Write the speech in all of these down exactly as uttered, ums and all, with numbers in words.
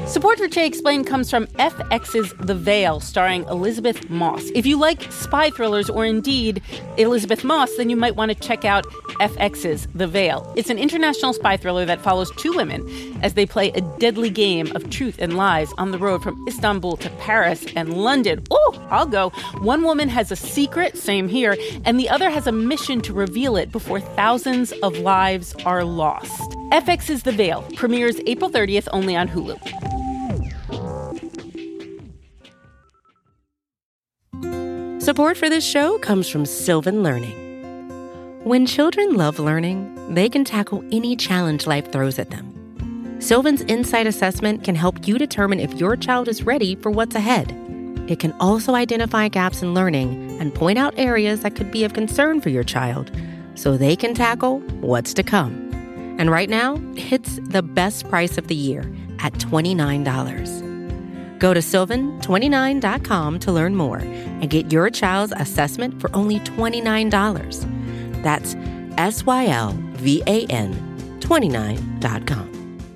Support for Che Explained comes from F X's The Veil, starring Elizabeth Moss. If you like spy thrillers or indeed Elizabeth Moss, then you might want to check out F X's The Veil. It's an international spy thriller that follows two women as they play a deadly game of truth and lies on the road from Istanbul to Paris and London. Oh, I'll go. One woman has a secret, same here, and the other has a mission to reveal it before thousands of lives are lost. F X's The Veil premieres April thirtieth only on Hulu. Support for this show comes from Sylvan Learning. When children love learning, they can tackle any challenge life throws at them. Sylvan's Insight Assessment can help you determine if your child is ready for what's ahead. It can also identify gaps in learning and point out areas that could be of concern for your child so they can tackle what's to come. And right now, it's the best price of the year at twenty-nine dollars. Go to sylvan twenty-nine dot com to learn more and get your child's assessment for only twenty-nine dollars. That's S Y L V A N twenty-nine dot com.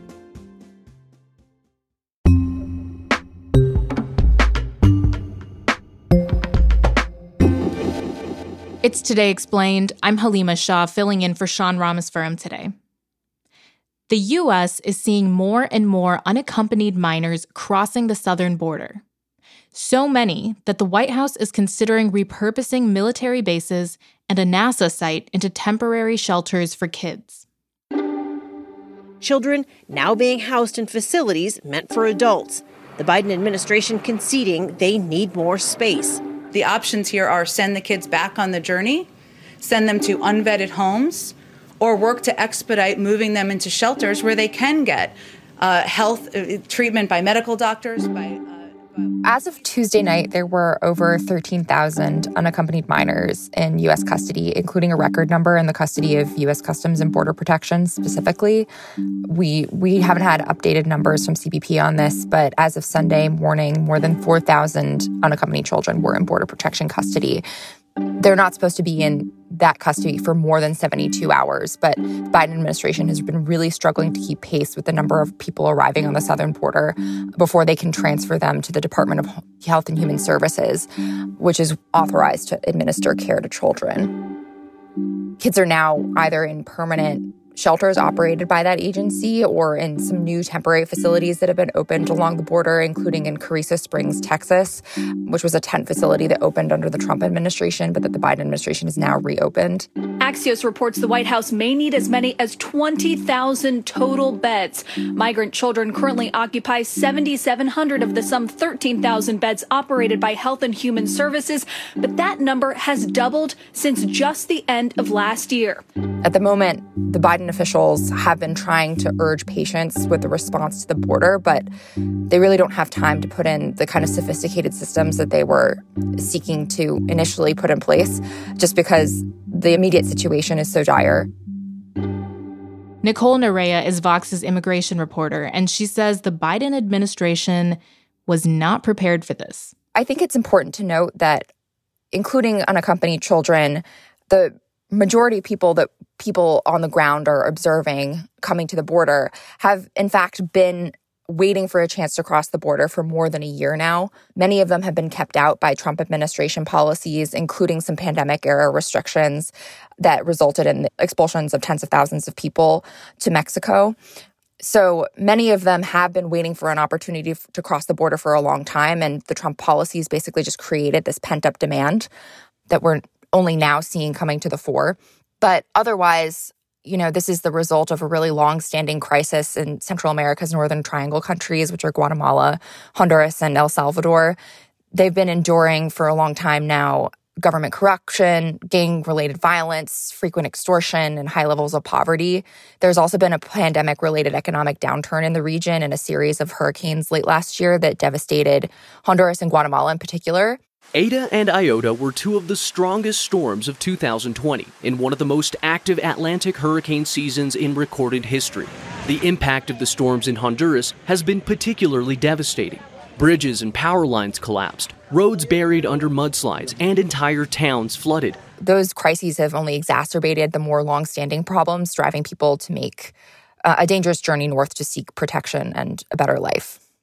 It's Today Explained. I'm Halima Shah, filling in for Sean Ramaswamy today. The U S is seeing more and more unaccompanied minors crossing the southern border. So many that the White House is considering repurposing military bases and a NASA site into temporary shelters for kids. Children now being housed in facilities meant for adults. The Biden administration conceding they need more space. The options here are send the kids back on the journey, send them to unvetted homes, or work to expedite moving them into shelters where they can get uh, health uh, treatment by medical doctors. By, uh, As of Tuesday night, there were over thirteen thousand unaccompanied minors in U S custody, including a record number in the custody of U S Customs and Border Protection specifically. We we haven't had updated numbers from C B P on this, but as of Sunday morning, more than four thousand unaccompanied children were in Border Protection custody. They're not supposed to be in that custody for more than seventy-two hours, but the Biden administration has been really struggling to keep pace with the number of people arriving on the southern border before they can transfer them to the Department of Health and Human Services, which is authorized to administer care to children. Kids are now either in permanent shelters operated by that agency or in some new temporary facilities that have been opened along the border, including in Carrizo Springs, Texas, which was a tent facility that opened under the Trump administration, but that the Biden administration has now reopened. Axios reports the White House may need as many as twenty thousand total beds. Migrant children currently occupy seven thousand seven hundred of the some thirteen thousand beds operated by Health and Human Services, but that number has doubled since just the end of last year. At the moment, the Biden officials have been trying to urge patience with the response to the border, but they really don't have time to put in the kind of sophisticated systems that they were seeking to initially put in place, just because the immediate situation is so dire. Nicole Nerea is Vox's immigration reporter, and she says the Biden administration was not prepared for this. I think it's important to note that, including unaccompanied children, the majority of people that people on the ground are observing coming to the border have, in fact, been waiting for a chance to cross the border for more than a year now. Many of them have been kept out by Trump administration policies, including some pandemic-era restrictions that resulted in the expulsions of tens of thousands of people to Mexico. So many of them have been waiting for an opportunity to cross the border for a long time, and the Trump policies basically just created this pent-up demand that we're only now seeing coming to the fore. But otherwise, you know, this is the result of a really long-standing crisis in Central America's Northern Triangle countries, which are Guatemala, Honduras, and El Salvador. They've been enduring for a long time now government corruption, gang-related violence, frequent extortion, and high levels of poverty. There's also been a pandemic-related economic downturn in the region and a series of hurricanes late last year that devastated Honduras and Guatemala in particular. Eta and Iota were two of the strongest storms of two thousand twenty in one of the most active Atlantic hurricane seasons in recorded history. The impact of the storms in Honduras has been particularly devastating. Bridges and power lines collapsed, roads buried under mudslides, and entire towns flooded. Those crises have only exacerbated the more long-standing problems, driving people to make uh, a dangerous journey north to seek protection and a better life.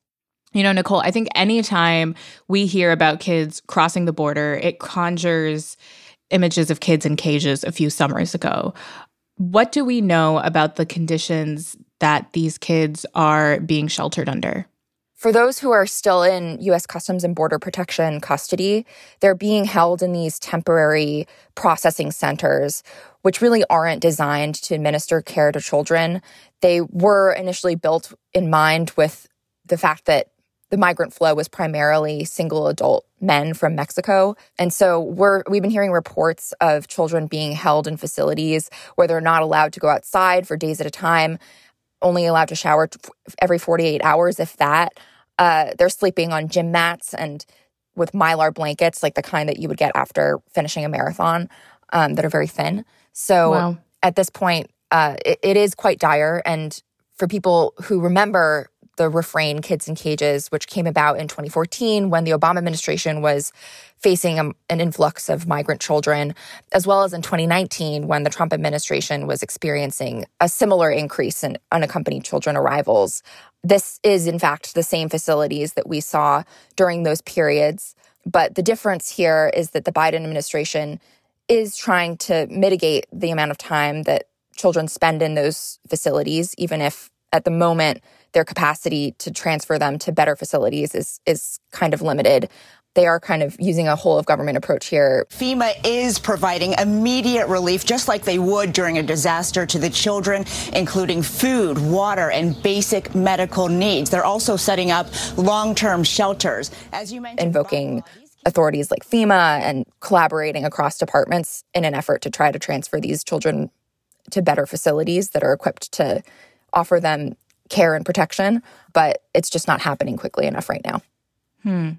You know, Nicole, I think anytime we hear about kids crossing the border, it conjures images of kids in cages a few summers ago. What do we know about the conditions that these kids are being sheltered under? For those who are still in U S Customs and Border Protection custody, they're being held in these temporary processing centers, which really aren't designed to administer care to children. They were initially built in mind with the fact that the migrant flow was primarily single adult men from Mexico. And so we're, we've been hearing reports of children being held in facilities where they're not allowed to go outside for days at a time, only allowed to shower every forty-eight hours, if that. Uh, they're sleeping on gym mats and with Mylar blankets, like the kind that you would get after finishing a marathon, um, that are very thin. So wow. At this point, uh, it, it is quite dire. And for people who remember the Refrain Kids in Cages, which came about in twenty fourteen when the Obama administration was facing a, an influx of migrant children, as well as in twenty nineteen when the Trump administration was experiencing a similar increase in unaccompanied children arrivals. This is, in fact, the same facilities that we saw during those periods. But the difference here is that the Biden administration is trying to mitigate the amount of time that children spend in those facilities, even if at the moment their capacity to transfer them to better facilities is is kind of limited. They are kind of using a whole of government approach here. FEMA is providing immediate relief, just like they would during a disaster, to the children, including food, water, and basic medical needs. They're also setting up long-term shelters. As you mentioned, invoking authorities like FEMA and collaborating across departments in an effort to try to transfer these children to better facilities that are equipped to offer them care and protection, but it's just not happening quickly enough right now. Hmm.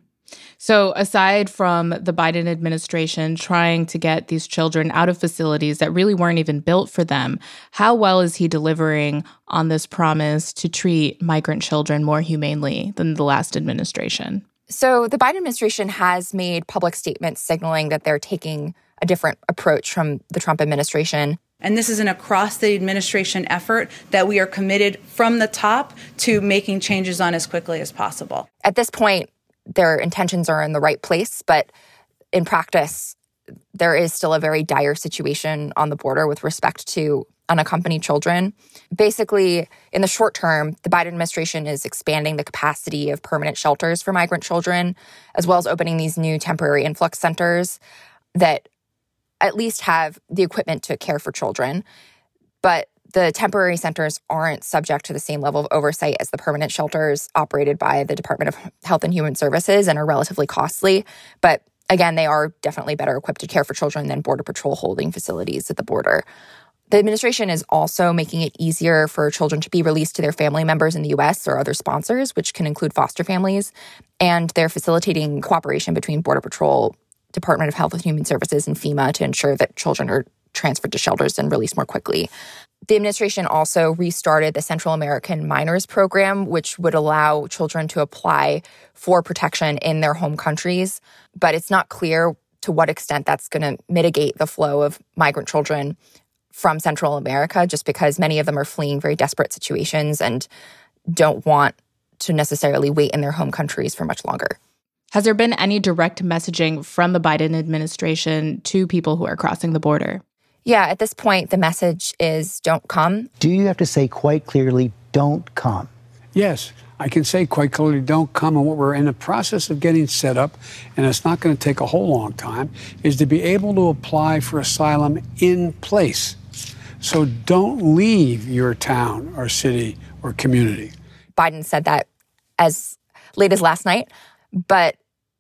So aside from the Biden administration trying to get these children out of facilities that really weren't even built for them, how well is he delivering on this promise to treat migrant children more humanely than the last administration? So the Biden administration has made public statements signaling that they're taking a different approach from the Trump administration. And this is an across the administration effort that we are committed from the top to making changes on as quickly as possible. At this point, their intentions are in the right place, but in practice, there is still a very dire situation on the border with respect to unaccompanied children. Basically, in the short term, the Biden administration is expanding the capacity of permanent shelters for migrant children, as well as opening these new temporary influx centers that at least have the equipment to care for children. But the temporary centers aren't subject to the same level of oversight as the permanent shelters operated by the Department of Health and Human Services and are relatively costly. But again, they are definitely better equipped to care for children than Border Patrol holding facilities at the border. The administration is also making it easier for children to be released to their family members in the U S or other sponsors, which can include foster families. And they're facilitating cooperation between Border Patrol, Department of Health and Human Services, and FEMA to ensure that children are transferred to shelters and released more quickly. The administration also restarted the Central American Minors Program, which would allow children to apply for protection in their home countries. But it's not clear to what extent that's going to mitigate the flow of migrant children from Central America, just because many of them are fleeing very desperate situations and don't want to necessarily wait in their home countries for much longer. Has there been any direct messaging from the Biden administration to people who are crossing the border? Yeah, at this point, the message is don't come. Do you have to say quite clearly, don't come? Yes, I can say quite clearly, don't come. And what we're in the process of getting set up, and it's not going to take a whole long time, is to be able to apply for asylum in place. So don't leave your town or city or community. Biden said that as late as last night, but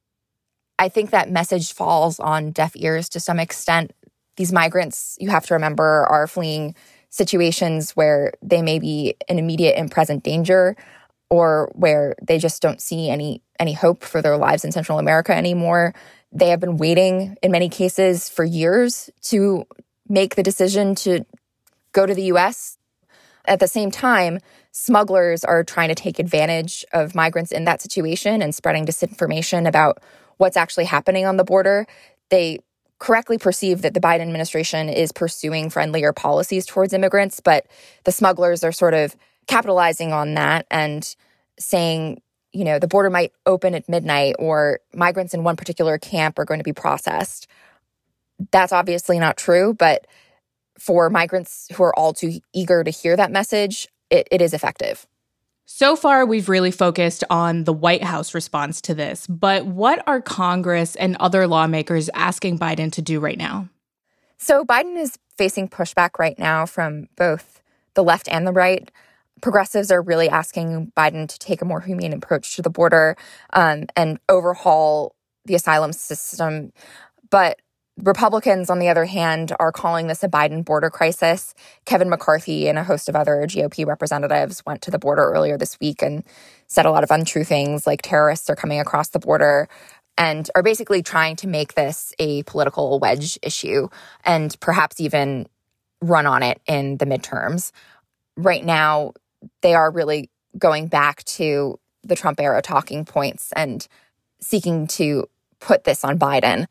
I think that message falls on deaf ears to some extent. These migrants, you have to remember, are fleeing situations where they may be in immediate and present danger, or where they just don't see any any hope for their lives in Central America anymore. They have been waiting, in many cases, for years to make the decision to go to the U S. At the same time, smugglers are trying to take advantage of migrants in that situation and spreading disinformation about what's actually happening on the border. They correctly perceive that the Biden administration is pursuing friendlier policies towards immigrants, but the smugglers are sort of capitalizing on that and saying you know, the border might open at midnight or migrants in one particular camp are going to be processed. That's obviously not true, but for migrants who are all too eager to hear that message, it, it is effective. So far, we've really focused on the White House response to this, but what are Congress and other lawmakers asking Biden to do right now? So Biden is facing pushback right now from both the left and the right. Progressives are really asking Biden to take a more humane approach to the border um, and overhaul the asylum system. But Republicans, on the other hand, are calling this a Biden border crisis. Kevin McCarthy and a host of other G O P representatives went to the border earlier this week and said a lot of untrue things, like terrorists are coming across the border, and are basically trying to make this a political wedge issue and perhaps even run on it in the midterms. Right now, they are really going back to the Trump-era talking points and seeking to put this on Biden.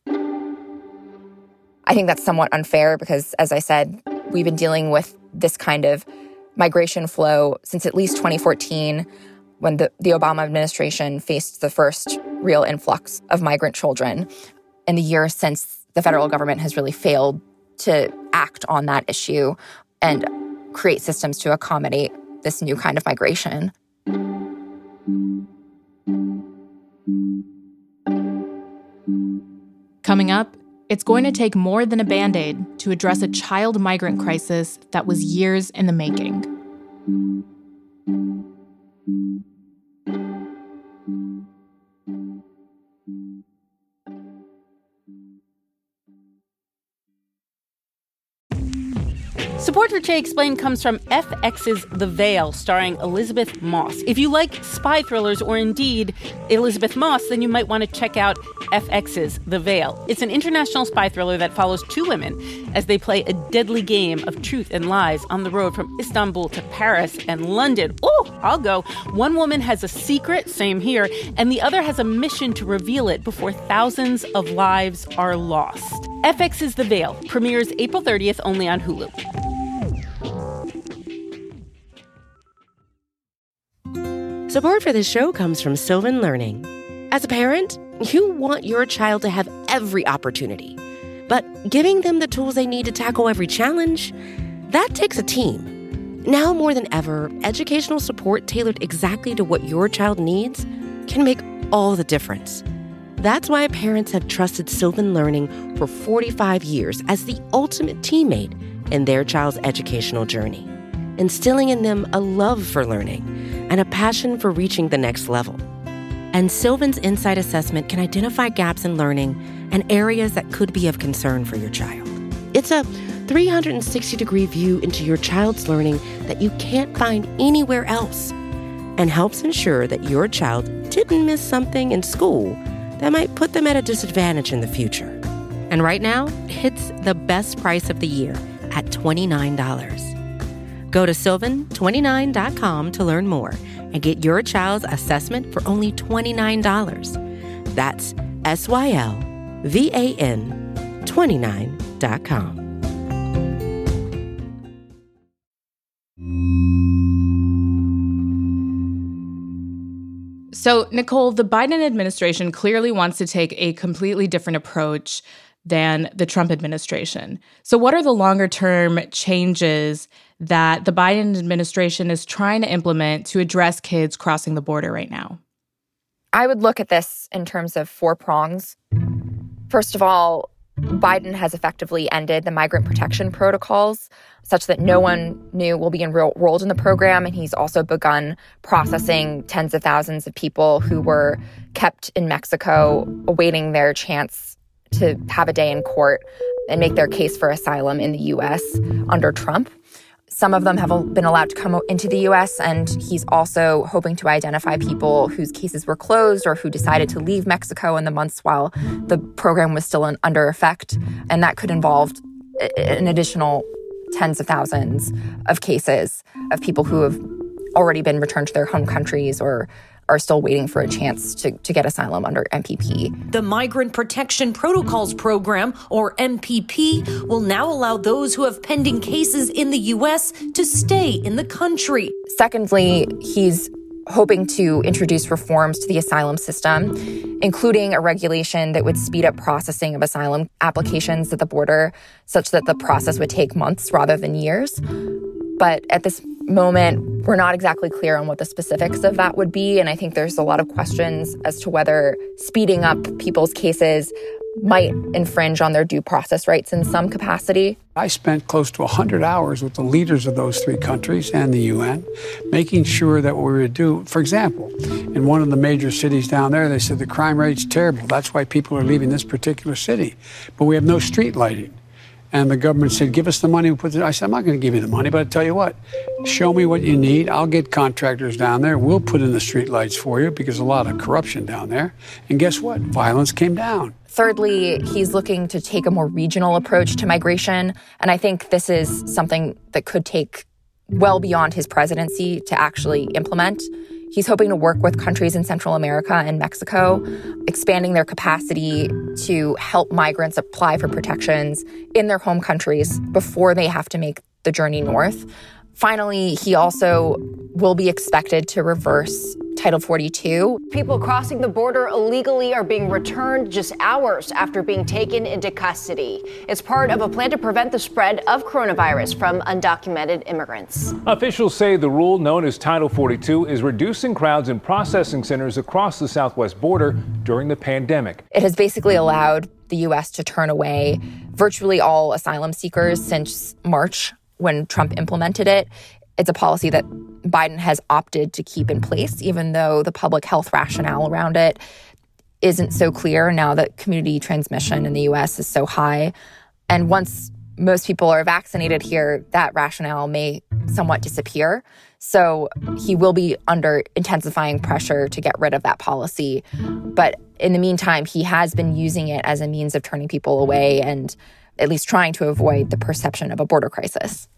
I think that's somewhat unfair because, as I said, we've been dealing with this kind of migration flow since at least twenty fourteen, when the, the Obama administration faced the first real influx of migrant children, in the years since the federal government has really failed to act on that issue and create systems to accommodate this new kind of migration. Coming up, it's going to take more than a Band-Aid to address a child migrant crisis that was years in the making. Support for Che Explained comes from F X's The Veil, starring Elizabeth Moss. If you like spy thrillers or indeed Elizabeth Moss, then you might want to check out F X's The Veil. It's an international spy thriller that follows two women as they play a deadly game of truth and lies on the road from Istanbul to Paris and London. Oh, I'll go. One woman has a secret, same here, and the other has a mission to reveal it before thousands of lives are lost. F X's The Veil premieres April thirtieth only on Hulu. Support for this show comes from Sylvan Learning. As a parent, you want your child to have every opportunity, but giving them the tools they need to tackle every challenge, that takes a team. Now more than ever, educational support tailored exactly to what your child needs can make all the difference. That's why parents have trusted Sylvan Learning for forty-five years as the ultimate teammate in their child's educational journey, instilling in them a love for learning and a passion for reaching the next level. And Sylvan's Insight Assessment can identify gaps in learning and areas that could be of concern for your child. It's a three hundred sixty degree view into your child's learning that you can't find anywhere else, and helps ensure that your child didn't miss something in school that might put them at a disadvantage in the future. And right now, it's the best price of the year at twenty-nine dollars. Go to sylvan twenty-nine dot com to learn more and get your child's assessment for only twenty-nine dollars. That's S Y L V A N twenty-nine dot com. So, Nicole, the Biden administration clearly wants to take a completely different approach than the Trump administration. So what are the longer-term changes that the Biden administration is trying to implement to address kids crossing the border right now? I would look at this in terms of four prongs. First of all, Biden has effectively ended the migrant protection protocols such that no one new will be enrolled in the program, and he's also begun processing tens of thousands of people who were kept in Mexico awaiting their chance to have a day in court and make their case for asylum in the U S under Trump. Some of them have been allowed to come into the U S, and he's also hoping to identify people whose cases were closed or who decided to leave Mexico in the months while the program was still in, under effect. And that could involve an additional tens of thousands of cases of people who have already been returned to their home countries or are still waiting for a chance to, to get asylum under M P P. The Migrant Protection Protocols Program, or M P P, will now allow those who have pending cases in the U S to stay in the country. Secondly, he's hoping to introduce reforms to the asylum system, including a regulation that would speed up processing of asylum applications at the border, such that the process would take months rather than years. But at this moment, we're not exactly clear on what the specifics of that would be. And I think there's a lot of questions as to whether speeding up people's cases might infringe on their due process rights in some capacity. I spent close to one hundred hours with the leaders of those three countries and the U N, making sure that what we would do, for example, in one of the major cities down there, they said the crime rate's terrible. That's why people are leaving this particular city. But we have no street lighting. And the government said, give us the money. We'll put it. I said, I'm not going to give you the money, but I tell you what, show me what you need. I'll get contractors down there. We'll put in the street lights for you because a lot of corruption down there. And guess what? Violence came down. Thirdly, he's looking to take a more regional approach to migration. And I think this is something that could take well beyond his presidency to actually implement. He's hoping to work with countries in Central America and Mexico, expanding their capacity to help migrants apply for protections in their home countries before they have to make the journey north. Finally, he also will be expected to reverse Title forty-two. People crossing the border illegally are being returned just hours after being taken into custody. It's part of a plan to prevent the spread of coronavirus from undocumented immigrants. Officials say the rule known as Title forty-two is reducing crowds in processing centers across the southwest border during the pandemic. It has basically allowed the U S to turn away virtually all asylum seekers since March, when Trump implemented it. It's a policy that Biden has opted to keep in place, even though the public health rationale around it isn't so clear now that community transmission in the U S is so high. And once most people are vaccinated here, that rationale may somewhat disappear. So he will be under intensifying pressure to get rid of that policy. But in the meantime, he has been using it as a means of turning people away and at least trying to avoid the perception of a border crisis.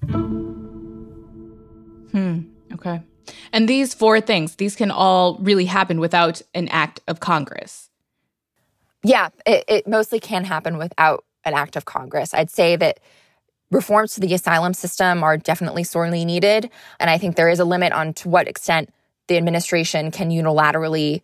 Hmm. Okay. And these four things, these can all really happen without an act of Congress. Yeah, it, it mostly can happen without an act of Congress. I'd say that reforms to the asylum system are definitely sorely needed. And I think there is a limit on to what extent the administration can unilaterally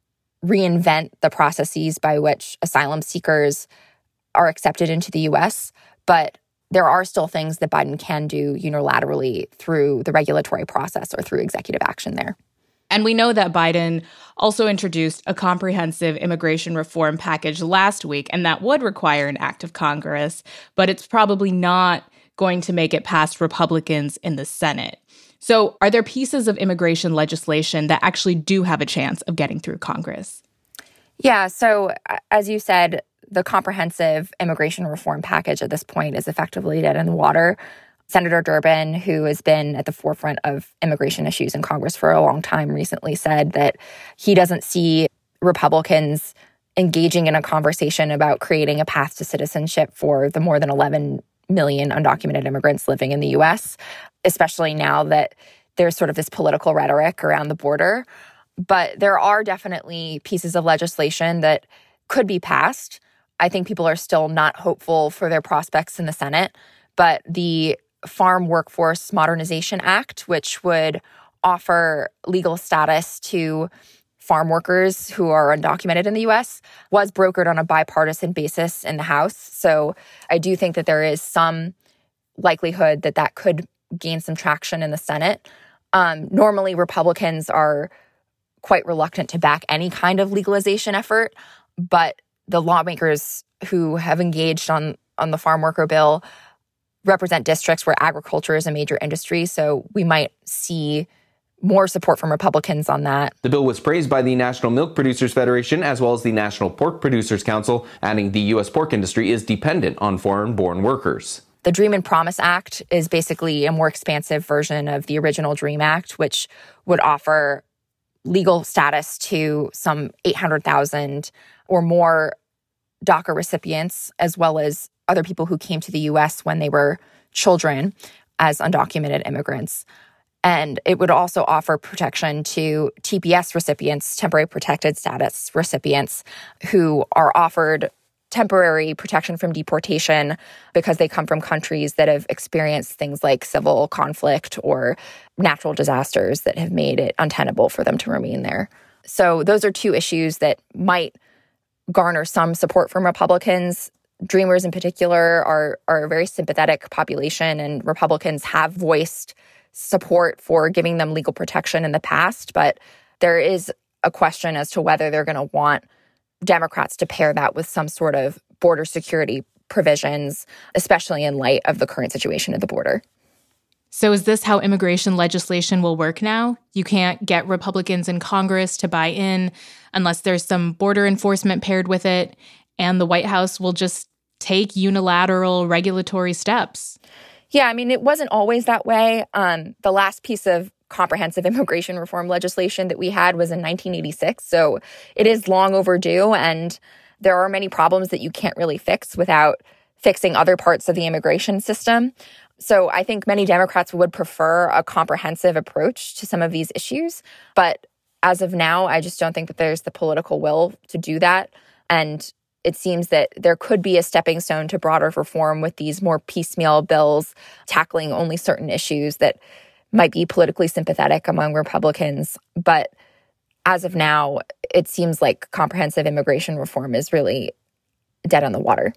reinvent the processes by which asylum seekers are accepted into the U S. But there are still things that Biden can do unilaterally through the regulatory process or through executive action there. And we know that Biden also introduced a comprehensive immigration reform package last week, and that would require an act of Congress, but it's probably not going to make it past Republicans in the Senate. So are there pieces of immigration legislation that actually do have a chance of getting through Congress? Yeah, so as you said, the comprehensive immigration reform package at this point is effectively dead in the water. Senator Durbin, who has been at the forefront of immigration issues in Congress for a long time, recently said that he doesn't see Republicans engaging in a conversation about creating a path to citizenship for the more than eleven million undocumented immigrants living in the U S, especially now that there's sort of this political rhetoric around the border. But there are definitely pieces of legislation that could be passed. I think people are still not hopeful for their prospects in the Senate, but the Farm Workforce Modernization Act, which would offer legal status to farm workers who are undocumented in the U S, was brokered on a bipartisan basis in the House. So I do think that there is some likelihood that that could gain some traction in the Senate. Um, normally, Republicans are quite reluctant to back any kind of legalization effort, but the lawmakers who have engaged on, on the farm worker bill represent districts where agriculture is a major industry, so we might see more support from Republicans on that. The bill was praised by the National Milk Producers Federation as well as the National Pork Producers Council, adding the U S pork industry is dependent on foreign-born workers. The Dream and Promise Act is basically a more expansive version of the original DREAM Act, which would offer legal status to some eight hundred thousand or more DACA recipients, as well as other people who came to the U S when they were children as undocumented immigrants. And it would also offer protection to T P S recipients, temporary protected status recipients, who are offered temporary protection from deportation because they come from countries that have experienced things like civil conflict or natural disasters that have made it untenable for them to remain there. So those are two issues that might garner some support from Republicans. Dreamers in particular are, are a very sympathetic population, and Republicans have voiced support for giving them legal protection in the past, but there is a question as to whether they're going to want Democrats to pair that with some sort of border security provisions, especially in light of the current situation at the border. So is this how immigration legislation will work now? You can't get Republicans in Congress to buy in unless there's some border enforcement paired with it, and the White House will just take unilateral regulatory steps. Yeah, I mean, it wasn't always that way. Um, the last piece of comprehensive immigration reform legislation that we had was in nineteen eighty-six. So it is long overdue, and there are many problems that you can't really fix without fixing other parts of the immigration system. So I think many Democrats would prefer a comprehensive approach to some of these issues. But as of now, I just don't think that there's the political will to do that. And it seems that there could be a stepping stone to broader reform with these more piecemeal bills tackling only certain issues that might be politically sympathetic among Republicans. But as of now, it seems like comprehensive immigration reform is really dead on the water.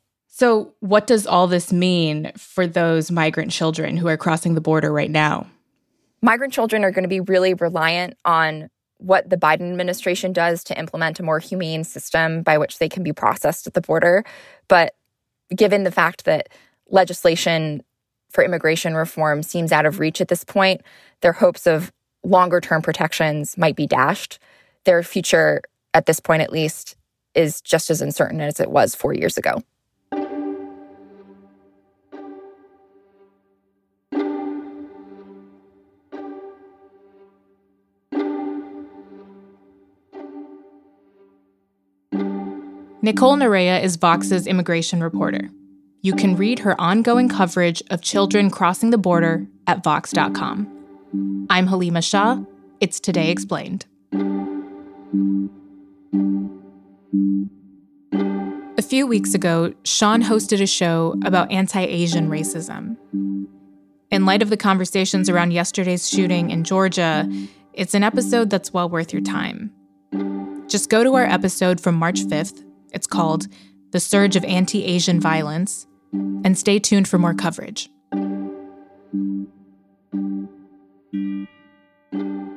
So what does all this mean for those migrant children who are crossing the border right now? Migrant children are going to be really reliant on what the Biden administration does to implement a more humane system by which they can be processed at the border. But given the fact that legislation for immigration reform seems out of reach at this point, their hopes of longer-term protections might be dashed. Their future, at this point at least, is just as uncertain as it was four years ago. Nicole Nerea is Vox's immigration reporter. You can read her ongoing coverage of children crossing the border at vox dot com. I'm Halima Shah. It's Today Explained. A few weeks ago, Sean hosted a show about anti-Asian racism. In light of the conversations around yesterday's shooting in Georgia, it's an episode that's well worth your time. Just go to our episode from March fifth. It's called The Surge of Anti-Asian Violence, and stay tuned for more coverage.